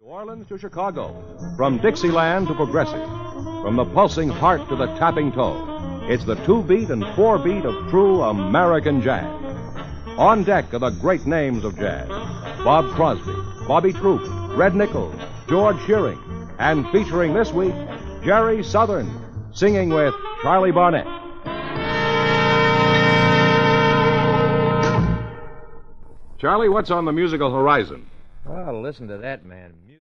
Orleans to Chicago, from Dixieland to Progressive, from the pulsing heart to the tapping toe. It's the two-beat and four-beat of true American jazz. On deck are the great names of jazz: Bob Crosby, Bobby Troup, Red Nichols, George Shearing, and featuring this week, Jerry Southern, singing with Charlie Barnett. Charlie, what's on the musical horizon? Well, listen to that man.